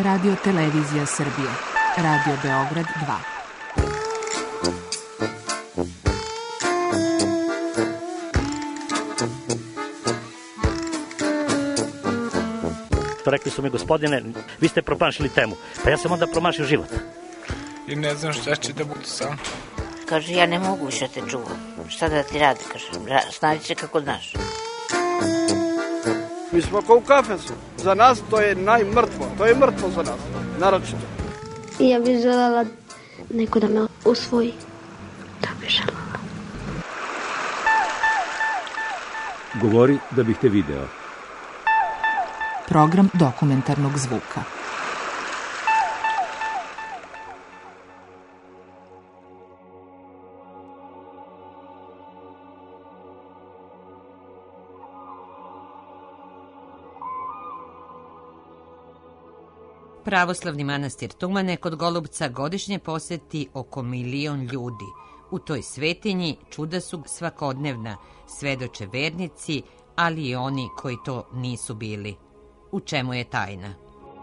Radio Televizija Srbije. Radio Beograd 2. Rekli su mi, gospodine, vi ste promašili temu. Pa ja sam onda promašio život. I ne znam šta će da bude sam. Kaže, ja ne mogu više te čuvam. Šta da ti radi, kaže, snađi se kako znaš. Mi smo kao u kafesu. Za nas to je najmrtvo. To je mrtvo za nas, naročito. I ja bih želela neko da me usvoji. Da bih želela. Govori da bih te video. Program dokumentarnog zvuka. Pravoslavni manastir Tumane kod Golubca godišnje poseti oko 1 milion ljudi. U toj svetinji čuda su svakodnevna, svedoče vernici, ali i oni koji to nisu bili. U čemu je tajna?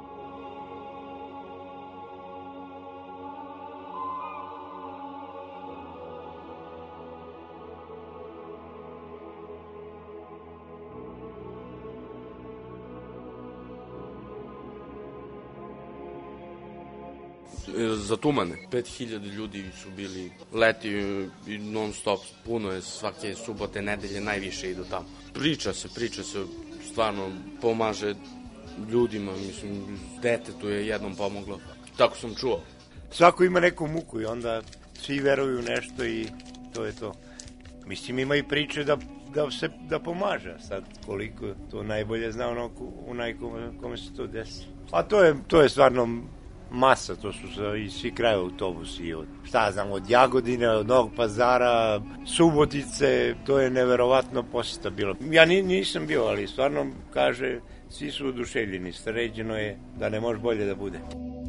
Za Tumane. 5000 ljudi su bili leti i non stop, puno je, svake subote, nedelje najviše idu tamo. Priča se, stvarno pomaže ljudima, mislim, detetu je jednom pomoglo. Tako sam čuo. Svako ima neku muku i onda svi veruju nešto i to je to. Mislim, ima i priče da pomaže. Sad, koliko to najbolje zna onaj kome se to desi. A to je stvarno masa, to su i svi kraje autobusi, od Jagodine, od Novog Pazara, Subotice, to je neverovatno poseta bilo. Ja nisam bio, ali stvarno, kaže, svi su oduševljeni, sređeno je da ne može bolje da bude.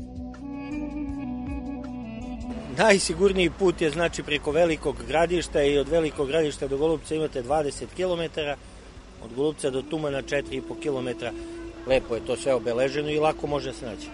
Najsigurniji put je znači preko Velikog Gradišta i od Velikog Gradišta do Golubca imate 20 km, od Golubca do Tumana 4,5 km. Lepo je to sve obeleženo i lako može se naći.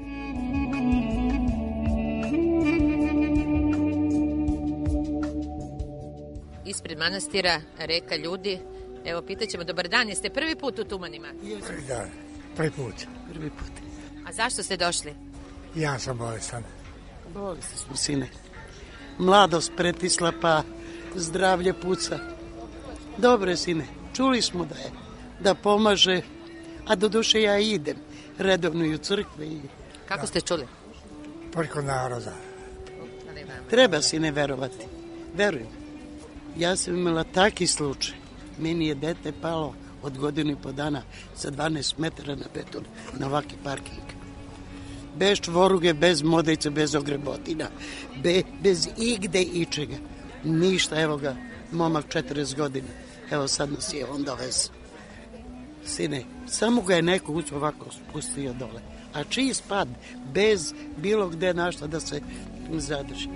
Ispred manastira reka ljudi. Evo, pitaćemo, dobar dan, jeste prvi put u Tumanima? Da, prvi put. A zašto ste došli? Ja sam bolestan. Bolesni smo, sine. Mladost pretisla, pa zdravlje puca. Dobro je, sine, čuli smo da pomaže, a do duše ja idem redovno i u crkve. Kako ste čuli? Preko naroda. Treba, sine, verovati. Verujem. Ja sam imala taki slučaj. Meni je dete palo od 1,5 dana sa 12 metara na beton na ovaki parking. Bez čvoruge, bez modrice, bez ogrebotina, bez igde ičega. Ništa, evo ga, momak 40 godina. Evo sad nas je on dovez. Sine, samo ga je neko ovako spustio dole. A čiji spad, bez bilo gde našta da se zadrži.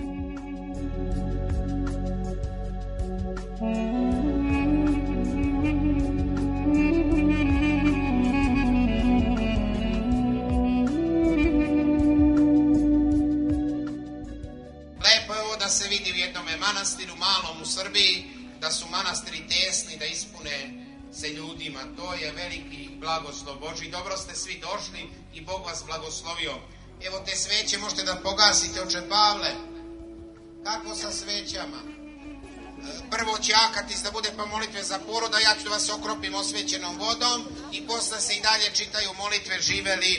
Lepo je ovo da se vidi u jednom manastiru, malom u Srbiji, da su manastiri tesni, da ispune se ljudima. To je veliki blagoslov Božji. Dobro ste svi došli i Bog vas blagoslovio. Evo te sveće možete da pogasite, oče Pavle. Kako sa svećama? Prvo će akatis da bude pa molitve za poroda, ja ću da vas okropim osvećenom vodom i posle se i dalje čitaju molitve živeli.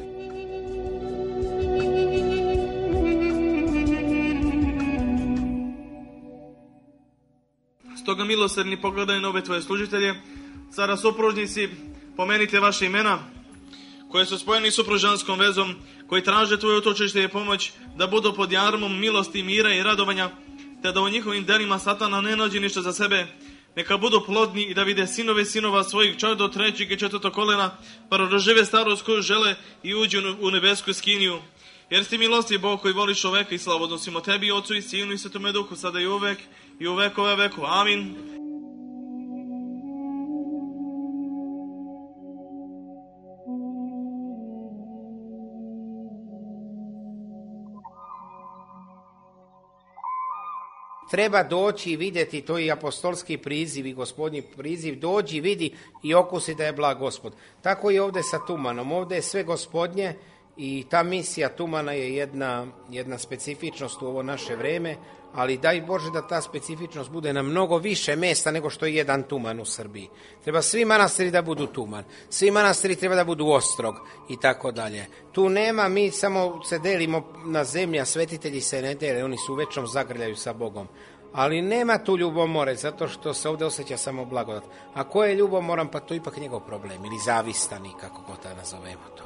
Stoga milosrdni pogledaj na ove tvoje služitelje, cara supružnici, pomenite vaše imena, koje su spojeni supružanskom vezom, koji traže tvoje utočište i pomoć, da budu pod jarmom milosti, mira i radovanja, te da u njihovim delima satana ne nađe ništa za sebe, neka budu plodni i da vide sinova svojih čak do 3. i 4. kolena, pa dožive starost koju žele i uđu u nebesku skiniju. Jer si milosti Bog koji voli čoveka i slavu odnosimo tebi, Otcu i Sinu i Svetome Duhu, sada i uvek i u vekove veku. Amin. treba doći i vidjeti, to je i apostolski priziv i gospodnji priziv, dođi, vidi i okusi da je blag Gospod. Tako i ovdje sa tumanom, ovdje je sve gospodnje i ta misija tumana je jedna specifičnost u ovo naše vrijeme, ali daj Bože da ta specifičnost bude na mnogo više mjesta nego što je jedan tuman u Srbiji. Treba svi manastiri da budu tuman, svi manastiri treba da budu ostrog i tako dalje. Tu nema, mi samo se delimo na zemlji, a svetitelji se ne dele, oni su u večnom zagrljaju sa Bogom. Ali nema tu ljubomore, zato što se ovdje osjeća samo blagodat. A ko je ljubomoran, pa to je ipak njegov problem, ili zavistani, kako god da nazovemo to.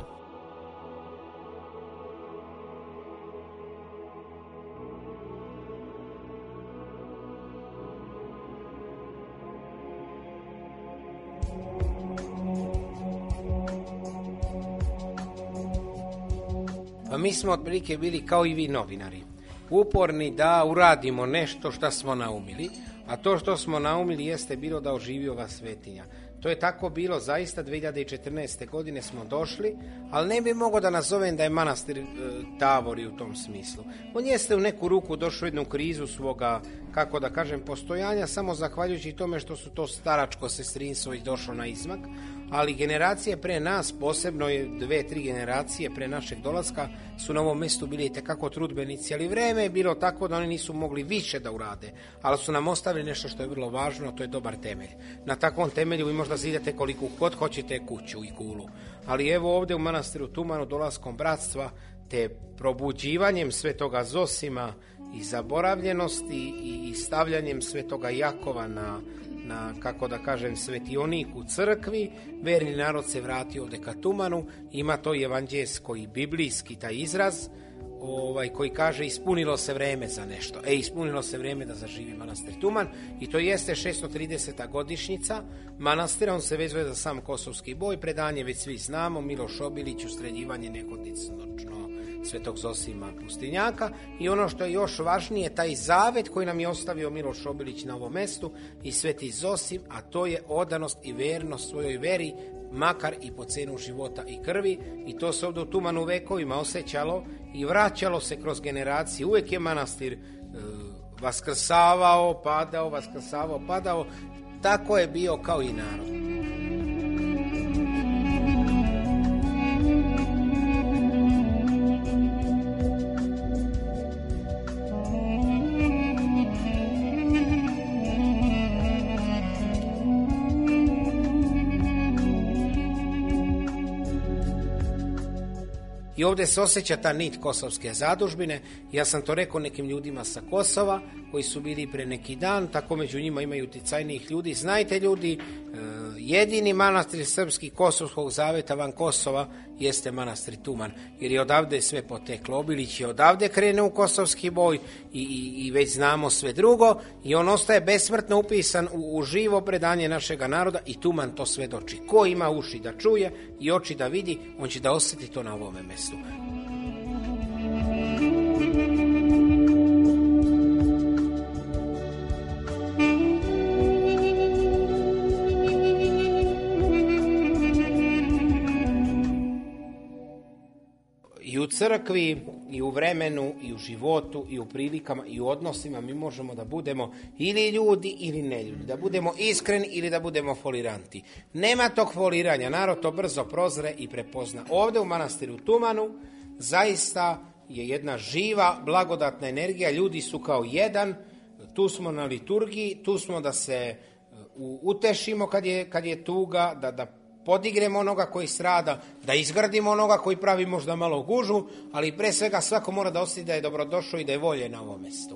Pa mi smo otprilike bili kao i vi novinari, uporni da uradimo nešto što smo naumili, a to što smo naumili jeste bilo da oživi ova svetinja. To je tako bilo, zaista 2014. godine smo došli, ali ne bi mogao da nazovem da je manastir tavori u tom smislu. On jeste u neku ruku došao u jednu krizu svoga, kako da kažem, postojanja, samo zahvaljujući tome što su to staračko sestrinstvo i došlo na izmak, ali generacije pre nas, posebno je 2-3 generacije pre našeg dolaska, su na ovom mjestu bili itekako trudbenici, ali vreme je bilo tako da oni nisu mogli više da urade, ali su nam ostavili nešto što je vrlo važno, a to je dobar temelj. Na takvom temelju vi možda zidate koliko god hoćete kuću i kulu, ali evo ovdje u manastiru Tumanu, dolaskom bratstva, te probuđivanjem svetoga Zosima i zaboravljenosti i stavljanjem svetoga Jakova na kako da kažem, svetionik u crkvi, verni narod se vrati ovdje ka Tumanu, ima to evanđelsko i biblijski taj izraz, koji kaže ispunilo se vreme za nešto. Ispunilo se vreme da zaživi manastir Tuman i to jeste 630. godišnjica manastira, on se vezuje za sam kosovski boj, predanje već svi znamo, Miloš Obilić, ustreljivanje nehotično svetog Zosima pustinjaka i ono što je još važnije, taj zavet koji nam je ostavio Miloš Obilić na ovom mestu i sveti Zosim, a to je odanost i vernost svojoj veri, makar i po cenu života i krvi, i to se ovdje u Tumanu vekovima osjećalo i vraćalo se kroz generacije. Uvijek je manastir vaskrsavao, padao, tako je bio kao i narod. I ovdje se osjeća ta nit kosovske zadužbine. Ja sam to rekao nekim ljudima sa Kosova koji su bili pre neki dan, tako među njima imaju uticajnijih ljudi. Znajte ljudi, jedini manastir srpski kosovskog zaveta van Kosova jeste manastir Tuman, jer je odavde sve poteklo. Obilić je odavde krenuo u kosovski boj i već znamo sve drugo i on ostaje besmrtno upisan u živo predanje našega naroda i Tuman to svedoči. Ko ima uši da čuje i oči da vidi, on će da osjeti to na ovome mestu. I u crkvi, i u vremenu, i u životu, i u prilikama, i u odnosima mi možemo da budemo ili ljudi ili ne ljudi, da budemo iskreni ili da budemo foliranti. Nema tog foliranja, narod to brzo prozre i prepozna. Ovdje u manastiru Tumanu zaista je jedna živa, blagodatna energija, ljudi su kao jedan, tu smo na liturgiji, tu smo da se utešimo kad je tuga, da podigremo onoga koji strada, da izgradimo onoga koji pravi možda malo gužu, ali pre svega svako mora da osjeti da je dobrodošao i da je voljen na ovom mjestu.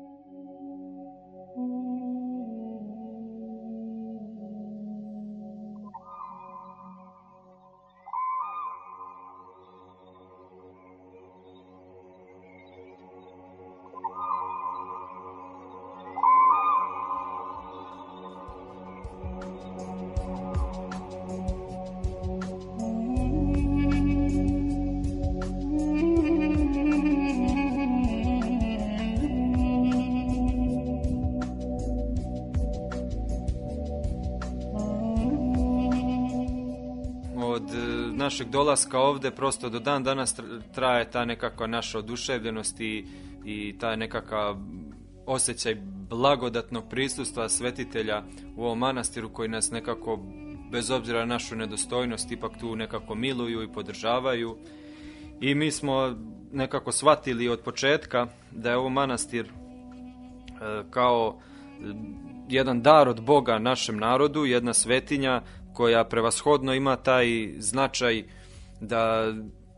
Našeg dolaska ovdje prosto do dan danas traje ta nekakva naša oduševljenost i ta nekakva osjećaj blagodatnog prisustva svetitelja u ovom manastiru koji nas nekako, bez obzira na našu nedostojnost, ipak tu nekako miluju i podržavaju. I mi smo nekako shvatili od početka da je ovo manastir kao jedan dar od Boga našem narodu, jedna svetinja koja prevashodno ima taj značaj da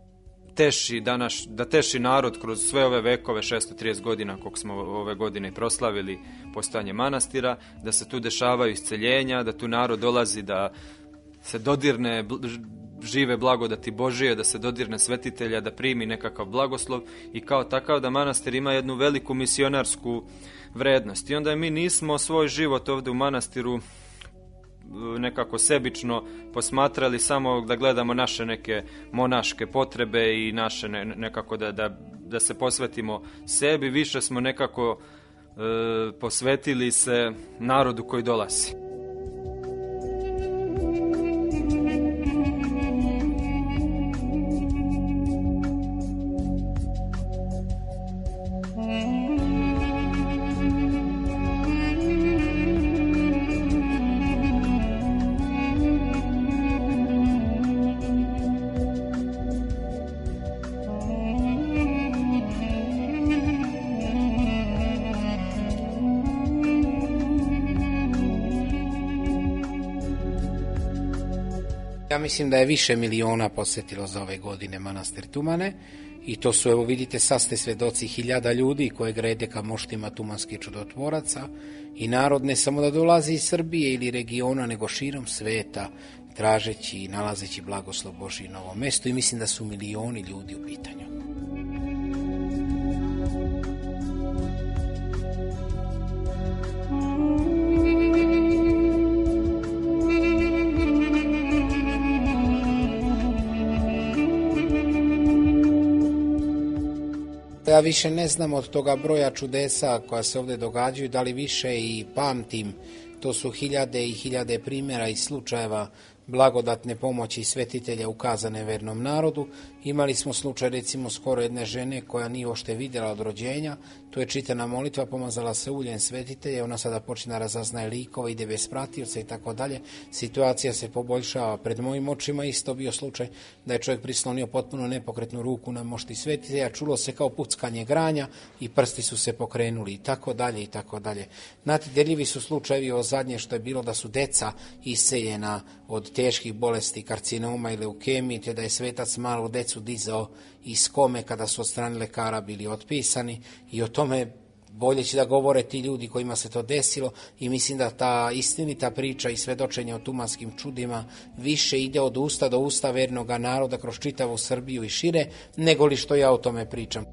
teši narod kroz sve ove vekove, 630 godina koliko smo ove godine proslavili postojanje manastira, da se tu dešavaju isceljenja, da tu narod dolazi da se dodirne žive blagodati Božije, da se dodirne svetitelja, da primi nekakav blagoslov i kao takav da manastir ima jednu veliku misionarsku vrednost. I onda mi nismo svoj život ovde u manastiru nekako sebično posmatrali samo da gledamo naše neke monaške potrebe i naše nekako da se posvetimo sebi, više smo nekako posvetili se narodu koji dolazi. Ja mislim da je više miliona posjetilo za ove godine manastir Tumane i to su, evo vidite, sad ste svedoci 1000 ljudi koje grede ka moštima tumanskih čudotvoraca i narod ne samo da dolazi iz Srbije ili regiona, nego širom sveta tražeći i nalazeći blagoslov Božji na ovom mestu i mislim da su milioni ljudi u pitanju. Ja više ne znam od toga broja čudesa koja se ovdje događaju, da li više i pamtim, to su 1000 i 1000 primjera i slučajeva blagodatne pomoći svetitelja ukazane vernom narodu. Imali smo slučaj recimo skoro jedne žene koja nije ošte vidjela od rođenja, tu je čitana molitva, pomazala se uljem svetitelja, ona sada počina razaznaje likova, ide bez pratioca i tako dalje. Situacija se poboljšava pred mojim očima, isto bio slučaj da je čovjek prislonio potpuno nepokretnu ruku na mošti svetitelja, čulo se kao puckanje granja i prsti su se pokrenuli i tako dalje i tako dalje. Znate, deljivi su slučajevi o zadnje što je bilo da su deca isceljena od teških bolesti karcinoma ili leukemije, te da je svetac malu decu dizao iz kome kada su od strane lekara bili otpisani i o tome bolje će da govore ti ljudi kojima se to desilo i mislim da ta istinita priča i svedočenje o tumanskim čudima više ide od usta do usta vernog naroda kroz čitavu Srbiju i šire, nego li što ja o tome pričam.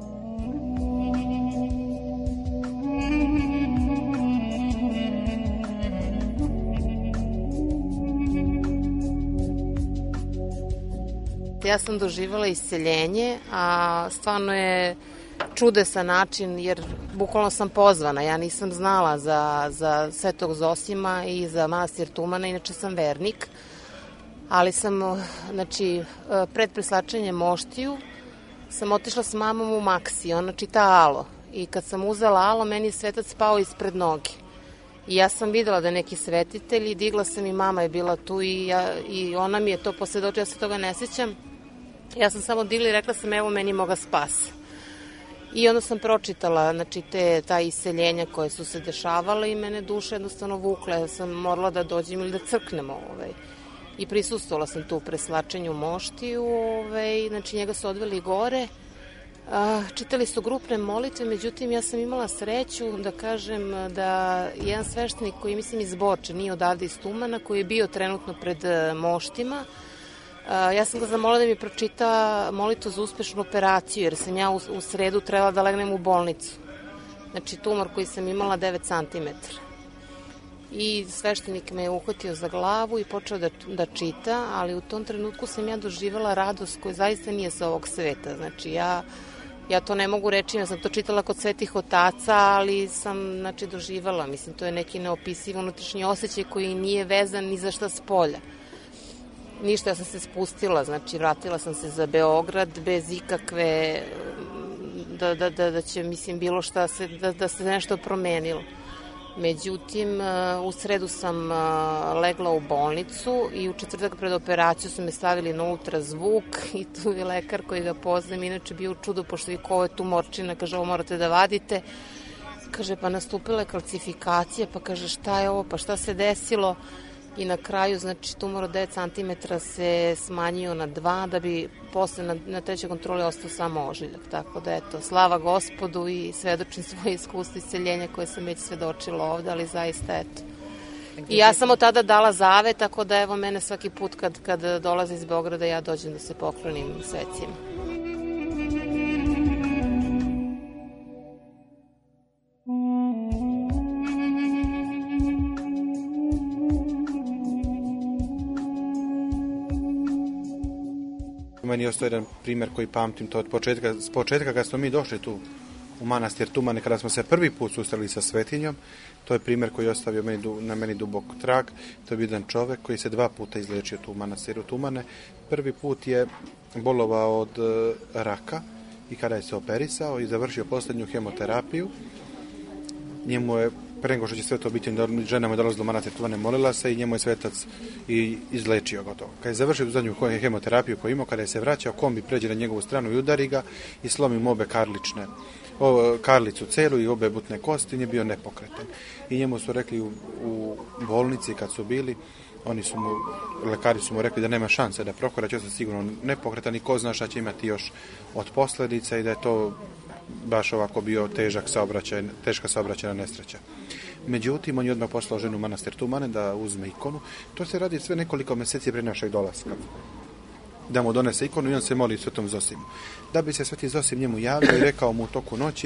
Ja sam doživala isceljenje, a stvarno je čudesan način, jer bukvalno sam pozvana. Ja nisam znala za Svetog Zosima i za manastir Tumana, inače sam vernik, ali sam, pred preslačenjem moštiju sam otišla s mamom u Maksi, ona čita alo. I kad sam uzela alo, meni je svetac pao ispred noge. I ja sam videla da je neki svetitelj i digla sam i mama je bila tu i ona mi je to posvjedočila, ja se toga ne sjećam. Ja sam samo digla i rekla sam evo meni moga spasa. I onda sam pročitala ta iseljenja koje su se dešavale i mene duša jednostavno vukla. Ja sam morala da dođem ili da crknemo. I prisustvovala sam tu u preslačenju moštiju. Njega su odveli gore. Čitali su grupne molitve, međutim ja sam imala sreću da kažem da jedan sveštenik koji mislim iz Borče, nije odavde iz Tumana, koji je bio trenutno pred moštima, ja sam ga zamolila da mi pročita molitvu za uspešnu operaciju, jer sam ja u sredu trebala da legnem u bolnicu. Znači tumor koji sam imala 9 cm. I sveštenik me je uhvatio za glavu i počeo da čita, ali u tom trenutku sam ja doživala radost koja zaista nije sa ovog sveta. Znači ja to ne mogu reći, ja sam to čitala kod svetih otaca, ali sam doživala. Mislim, to je neki neopisiv unutrašnji osjećaj koji nije vezan ni za šta s polja. Ništa, ja sam se spustila, vratila sam se za Beograd bez ikakve da će, mislim, bilo šta da se nešto promenilo. Međutim, u sredu sam legla u bolnicu i u četvrtak pred operaciju su me stavili na ultrazvuk i tu je lekar koji ga poznajem, inače bio u čudu, pošto je ovo je tumorčina, kaže, ovo morate da vadite. Kaže, pa nastupila je kalcifikacija, pa kaže, šta je ovo, pa šta se desilo? I na kraju, znači, tumor od 9 cm se smanjio na 2, da bi posle na trećoj kontroli ostao samo ožiljak. Tako da, eto, slava Gospodu i svedočim svoje iskustvo isceljenja koje sam već svedočila ovde, ali zaista, eto. I ja sam od tada dala zavet, tako da, evo, mene svaki put kad dolaze iz Beograda, ja dođem da se poklonim svecima. Meni je ostao jedan primjer koji pamtim to s početka kad smo mi došli tu u manastir Tumane, kada smo se prvi put susreli sa svetinjom. To je primjer koji je ostavio na meni dubok trag. To je bio jedan čovjek koji se 2 puta izlečio tu u manastiru Tumane. Prvi put je bolovao od raka i kada je se operisao i završio posljednju hemoterapiju, njemu je, pre nego što će sve to biti, žena mu je dolazila do manastira Tumane, molila se i njemu je svetac i izlečio ga to. Kada je završio zadnju hemoterapiju koju imao, kada je se vraćao, kombi pređe na njegovu stranu i udari ga i slomi mu obe karlicu celu i obe butne kosti, nije bio nepokretan. I njemu su rekli u bolnici kad su bili, lekari su mu rekli da nema šanse da prokora, će se sigurno nepokretan i ko zna šta će imati još od posljedica i da je to baš ovako bio teška saobraćajna nesreća. Međutim, on je odmah poslao ženu u manastir Tumane da uzme ikonu. To se radi sve nekoliko mjeseci prije našeg dolaska. Da mu donese ikonu i on se moli Svetom Zosimu. Da bi se Sveti Zosim njemu javio i rekao mu u toku noći,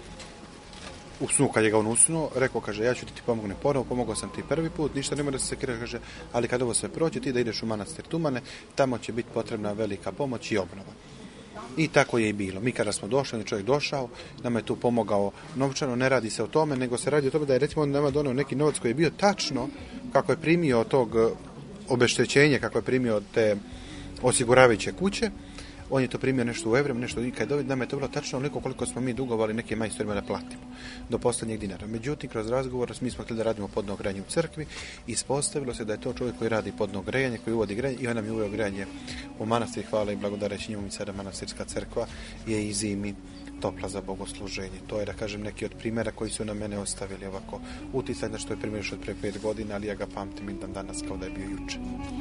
u snu kad je ga on usnuo, rekao, kaže, ja ću ti pomogne ponovo, pomogao sam ti prvi put, ništa nema da se sekira, kaže, ali kad ovo sve prođe, ti da ideš u manastir Tumane, tamo će biti potrebna velika pomoć i obnova. I tako je i bilo. Mi kada smo došli, on je čovjek došao, nama je tu pomogao novčano, ne radi se o tome, nego se radi o tome da je, recimo, on nama donio neki novac koji je bio tačno kako je primio tog obeštećenja, kako je primio te osiguravajuće kuće. On je to primio nešto u evrima, nešto i kad nama je to bilo tačno onoliko koliko smo mi dugovali nekim majstorima da platimo do posljednjeg dinara. Međutim, kroz razgovor mi smo htjeli da radimo podno grejanje u crkvi i ispostavilo se da je to čovjek koji radi podno grejanje, koji uvodi grejanje i on nam je uveo grejanje u manastir. Hvala i blagodareći njemu i sada manastirska crkva je i zimi topla za bogosluženje. To je, da kažem, neki od primjera koji su na mene ostavili ovako uticaj, što je primjer još od pre 5 godina, ali ja ga pamtim i dan danas kao da je bio juče.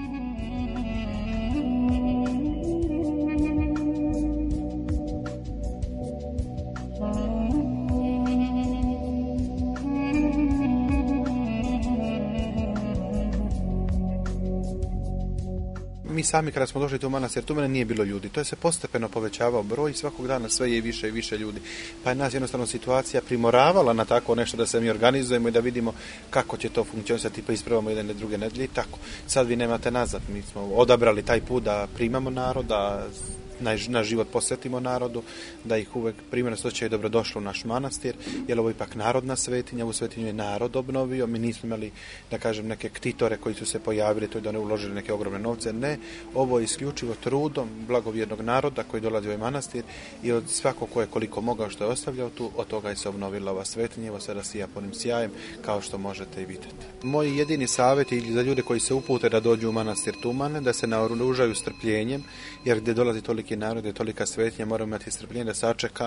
Mi sami kada smo došli u manastir Tumane nije bilo ljudi. To je se postepeno povećavao broj i svakog dana sve je više i više ljudi. Pa je nas jednostavno situacija primoravala na tako nešto da se mi organizujemo i da vidimo kako će to funkcionisati, pa ispravamo jedne druge nedelje i tako. Sad vi nemate nazad. Mi smo odabrali taj put da primamo narod, da na život posvetimo narodu, da ih uvek primjerno osjećaju dobrodošlo u naš manastir, jer ovo je ipak narodna svetinja, ovu svetinju je narod obnovio, mi nismo imali, da kažem, neke ktitore koji su se pojavili, to je da ne uložili neke ogromne novce, ne, ovo je isključivo trudom blagovjernog naroda koji dolazi u ovaj manastir i od svakog ko je koliko mogao što je ostavljao tu, od toga je se obnovila ova svetinja, ovo sada sija punim sjajem, kao što možete i vidjeti. Moj jedini savjet je za ljude koji se upute da dođu u manastir Tumane, da se naoružaju strpljenjem, jer gdje dolazi toliki narod, je tolika svetinja, moramo imati strpljenje da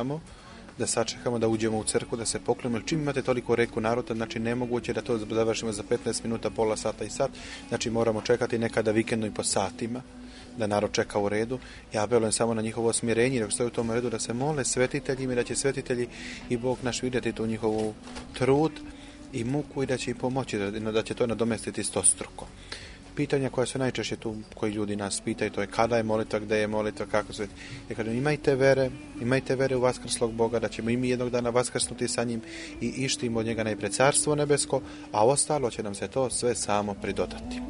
sačekamo da uđemo u crkvu, da se poklonimo. Čim imate toliko reku naroda, znači nemoguće da to završimo za 15 minuta, pola sata i sat, znači moramo čekati nekada vikendno i po satima, da narod čeka u redu. Ja apelujem samo na njihovo smirenje, dok stoje u tom redu, da se mole svetiteljima i da će svetitelji i Bog naš vidjeti tu njihovu trud i muku i da će im pomoći, da će to nadomestiti stostruko. Pitanja koja su najčešće tu, koji ljudi nas pitaju, to je kada je molitva, gdje je molitva, kako se... Ja kažem, imajte vere u vaskrslog Boga, da ćemo i mi jednog dana vaskrsnuti sa njim i ištimo od njega najpred carstvo nebesko, a ostalo će nam se to sve samo pridodati.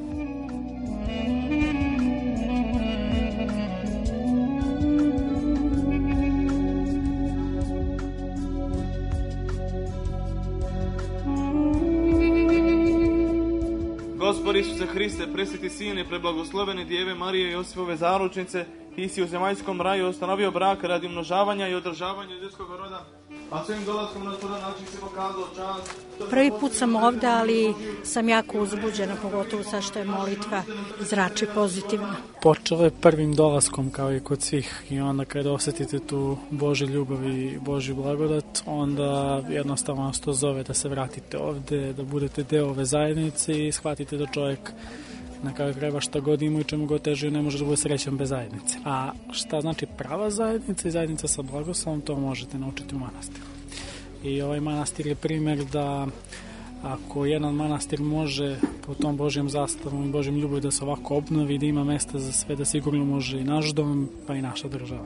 Gospod Isuse Hriste, presveti Sine, preblagoslovene Djeve Marije i Josifove zaručnice ti si u zemaljskom raju ustanovio brak radi umnožavanja i održavanja ljudskog roda, a svojim dolaskom na čudan način si pokazao čast. Prvi put sam ovde, ali sam jako uzbuđena, pogotovo sad što je molitva zrači pozitivno. Počelo je prvim dolaskom kao i kod svih i onda kada osetite tu Božju ljubav i Božju blagodat, onda jednostavno nas to zove da se vratite ovde, da budete deo ove zajednice i shvatite da čovjek na kraju krajeva šta god ima i čemu god teži ne može da bude srećan bez zajednice. A šta znači prava zajednica i zajednica sa blagoslovom, to možete naučiti u manastiru. I ovaj manastir je primjer da ako jedan manastir može po tom Božjem zastavom i Božjem ljubavi da se ovako obnovi, da ima mesta za sve, da sigurno može i naš dom, pa i naša država.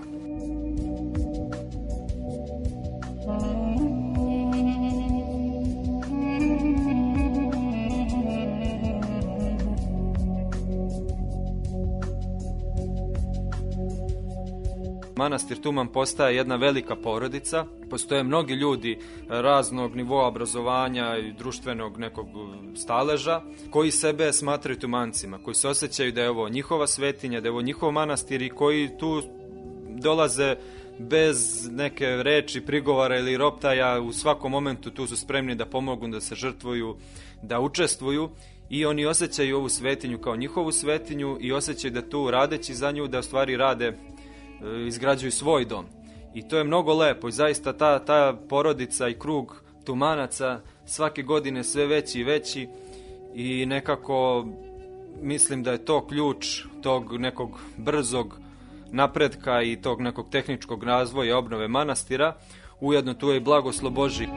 Manastir Tuman postaje jedna velika porodica. Postoje mnogi ljudi raznog nivoa obrazovanja i društvenog nekog staleža koji sebe smatraju tumancima, koji se osjećaju da je ovo njihova svetinja, da je ovo njihov manastir i koji tu dolaze bez neke reči, prigovara ili roptaja. U svakom momentu tu su spremni da pomognu, da se žrtvuju, da učestvuju i oni osjećaju ovu svetinju kao njihovu svetinju i osjećaju da tu radeći za nju da u stvari rade, izgrađuju svoj dom. I to je mnogo lepo i zaista ta porodica i krug Tumanaca svake godine sve veći i veći i nekako mislim da je to ključ tog nekog brzog napretka i tog nekog tehničkog razvoja i obnove manastira. Ujedno tu je i blagoslov Božji.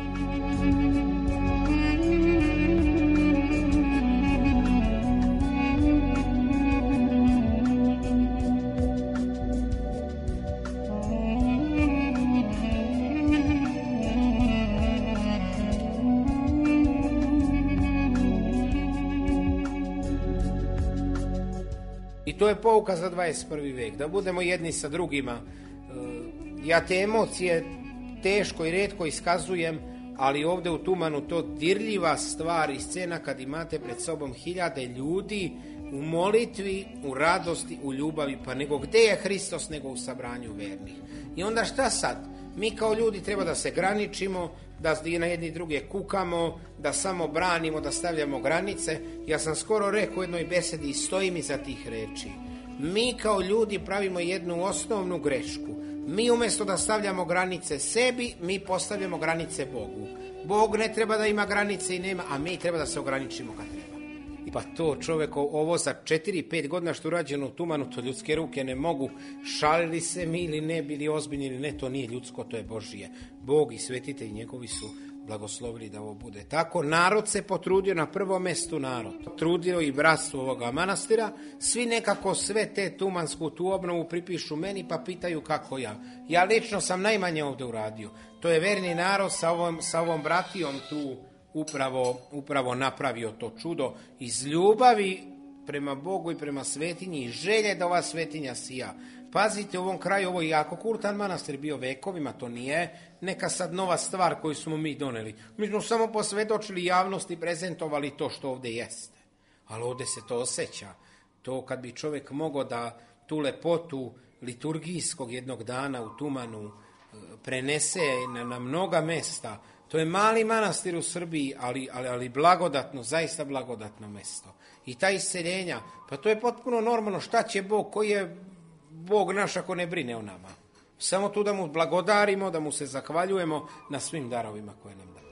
To je pouka za 21. vek, da budemo jedni sa drugima. Ja te emocije teško i retko iskazujem, ali ovde u Tumanu to dirljiva stvar i scena kad imate pred sobom hiljade ljudi u molitvi, u radosti, u ljubavi, pa nego gde je Hristos nego u sabranju vernih. I onda šta sad? Mi kao ljudi treba da se graničimo, da na jedni druge kukamo, da samo branimo, da stavljamo granice. Ja sam skoro rekao u jednoj besedi i stojim iza tih reči. Mi kao ljudi pravimo jednu osnovnu grešku. Mi umjesto da stavljamo granice sebi, mi postavljamo granice Bogu. Bog ne treba da ima granice i nema, a mi treba da se ograničimo kad treba. Pa to čovjek, ovo za 4-5 godina što je urađeno u Tumanu, to ljudske ruke ne mogu. Šalili se mi ili ne, bili ozbiljni ili ne, to nije ljudsko, to je Božije. Bog i svetitelji njegovi su blagoslovili da ovo bude tako. Narod se potrudio, na prvom mestu narod. Potrudio i bratstvo ovoga manastira. Svi nekako sve te tumansku tu obnovu pripišu meni pa pitaju kako ja. Ja lično sam najmanje ovdje uradio. To je verni narod sa ovom bratijom tu upravo napravio to čudo iz ljubavi prema Bogu i prema svetinji i želje da ova svetinja sija. Pazite, u ovom kraju ovo je jako kultan manastir bio vekovima, to nije neka sad nova stvar koju smo mi doneli. Mi smo samo posvjedočili javnosti, prezentovali to što ovdje jeste. Ali ovdje se to osjeća. To kad bi čovjek mogao da tu lepotu liturgijskog jednog dana u Tumanu prenese na mnoga mesta. To je mali manastir u Srbiji, ali blagodatno, zaista blagodatno mesto. I ta iseljenja, pa to je potpuno normalno. Šta će Bog, koji je Bog naš ako ne brine o nama? Samo tu da mu blagodarimo, da mu se zahvaljujemo na svim darovima koje nam da.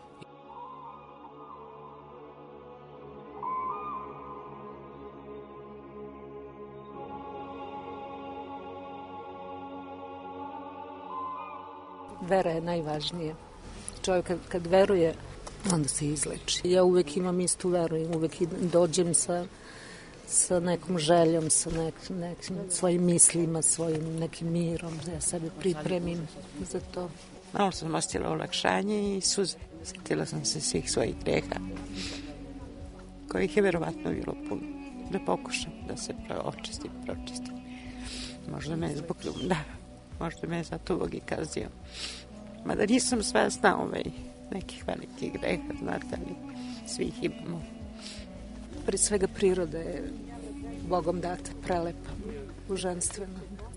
Vera je najvažnije. Čovjek kad veruje, onda se izleči. Ja uvek imam istu veru i uvek dođem sa nekom željom, sa nekim svojim mislima, svojim nekim mirom, da ja sebe pripremim za to. Malo sam osjetila olakšanje i suze. Sjetila sam se svih svojih greha, kojih je verovatno bilo puno. Da pokušam da se očistim. Možda me zato Bog i kaznio. Mada nisam svesna nekih velikih greha, znate, ali svih imamo. Pre svega priroda je Bogom data, prelepa, božanstvena.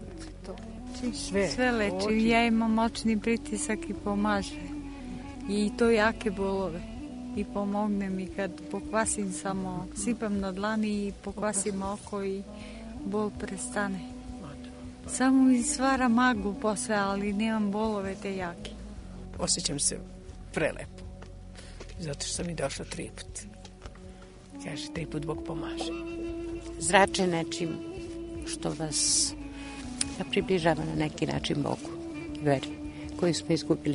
leči. Sve leči. Ja imam moćni pritisak i pomaže. I to jake bolove. I pomogne mi kad pokvasim samo, sipam na dlani i pokvasim oko i bol prestane. Samo mi stvara maglu posle, ali nemam bolove te jake. Osjećam se prelepo. Zato što sam i došla 3 put. Kaže, 3 put Bog pomaže. Zrače nečim što vas približava na neki način Bogu, veri koju smo izgubili.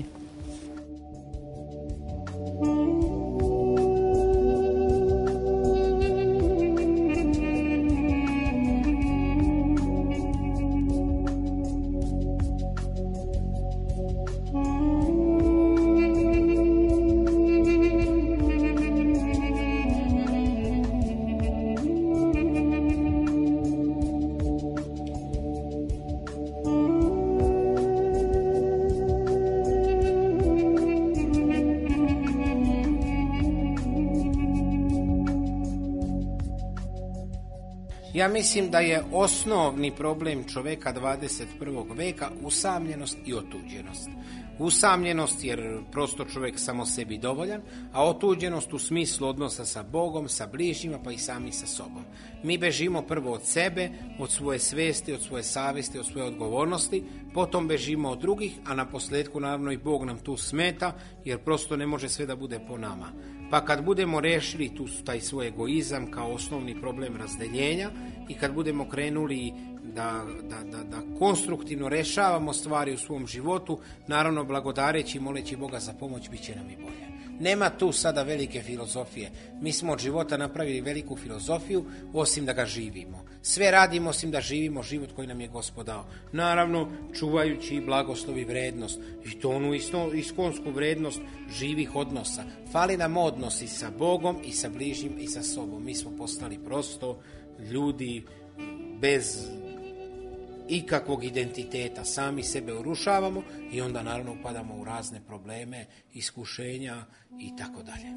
Ja mislim da je osnovni problem čoveka 21. veka usamljenost i otuđenost. Usamljenost jer prosto čovjek samo sebi dovoljan, a otuđenost u smislu odnosa sa Bogom, sa bližnjima pa i sami sa sobom. Mi bežimo prvo od sebe, od svoje svesti, od svoje savjesti, od svoje odgovornosti, potom bežimo od drugih, a na posljedku naravno i Bog nam tu smeta jer prosto ne može sve da bude po nama. Pa kad budemo rešili taj svoj egoizam kao osnovni problem razdeljenja i kad budemo krenuli da konstruktivno rešavamo stvari u svom životu, naravno blagodareći i moleći Boga za pomoć, bit će nam i bolje. Nema tu sada velike filozofije. Mi smo od života napravili veliku filozofiju, osim da ga živimo. Sve radimo osim da živimo život koji nam je Gospod dao. Naravno, čuvajući blagoslov i vrednost. I to onu iskonsku vrednost živih odnosa. Fali nam odnosi sa Bogom i sa bližnjim i sa sobom. Mi smo postali prosto ljudi bez ikakvog identiteta, sami sebe urušavamo i onda naravno upadamo u razne probleme, iskušenja i tako dalje.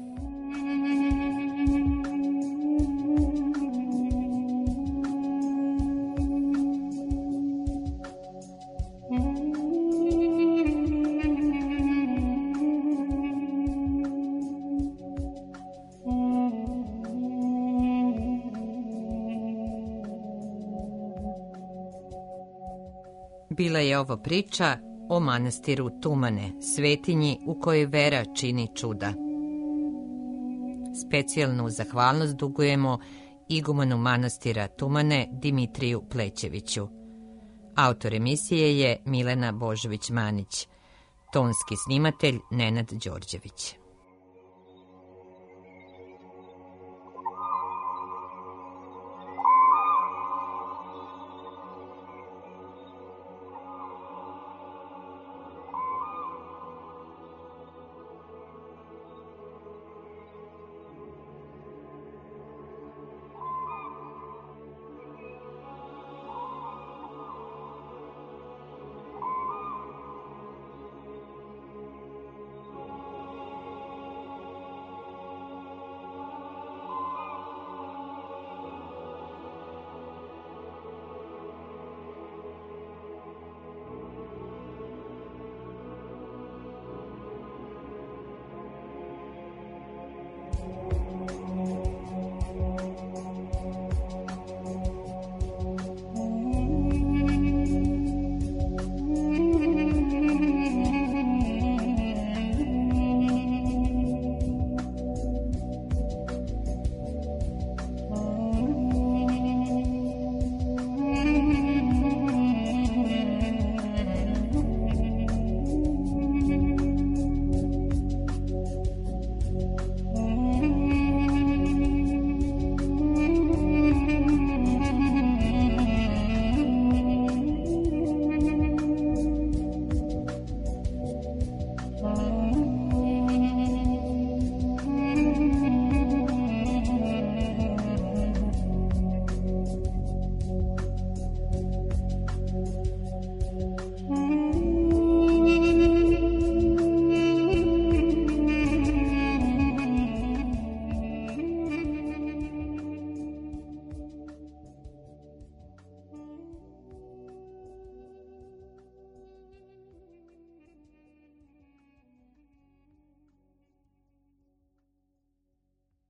Bila je ovo priča o manastiru Tumane, svetinji u kojoj vera čini čuda. Specijalnu zahvalnost dugujemo igumanu manastira Tumane Dimitriju Plećeviću. Autor emisije je Milena Božović-Manić, tonski snimatelj Nenad Đorđević.